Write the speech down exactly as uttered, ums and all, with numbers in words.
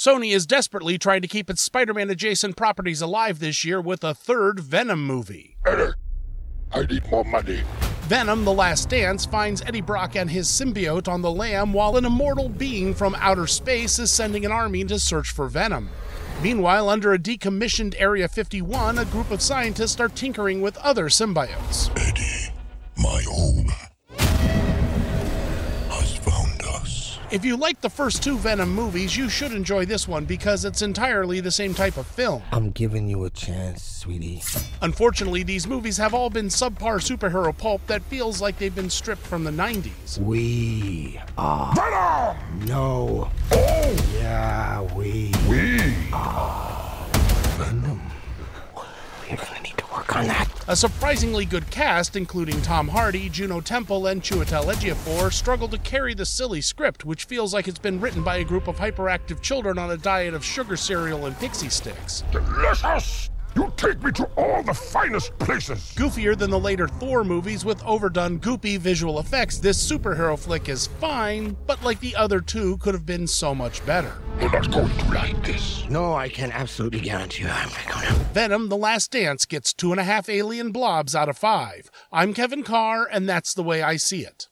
Sony is desperately trying to keep its Spider-Man adjacent properties alive this year with a third Venom movie. Eddie, I need more money. Venom: The Last Dance finds Eddie Brock and his symbiote on the lam while an immortal being from outer space is sending an army to search for Venom. Meanwhile, under a decommissioned Area fifty-one, a group of scientists are tinkering with other symbiotes. Eddie, my own, has found us. If you like the first two Venom movies, you should enjoy this one because it's entirely the same type of film. I'm giving you a chance, sweetie. Unfortunately, these movies have all been subpar superhero pulp that feels like they've been stripped from the nineties. We are. Venom! No. Oh! Yeah, we. We are. Venom. We're gonna need to work on that. A surprisingly good cast, including Tom Hardy, Juno Temple, and Chiwetel Ejiofor, struggle to carry the silly script, which feels like it's been written by a group of hyperactive children on a diet of sugar cereal and pixie sticks. Delicious! You take me to all the finest places! Goofier than the later Thor movies with overdone, goopy visual effects, this superhero flick is fine, but like the other two, could have been so much better. You're not going to like this. No, I can absolutely guarantee you I'm not gonna. Venom: The Last Dance gets two and a half alien blobs out of five. I'm Kevin Carr, and that's the way I see it.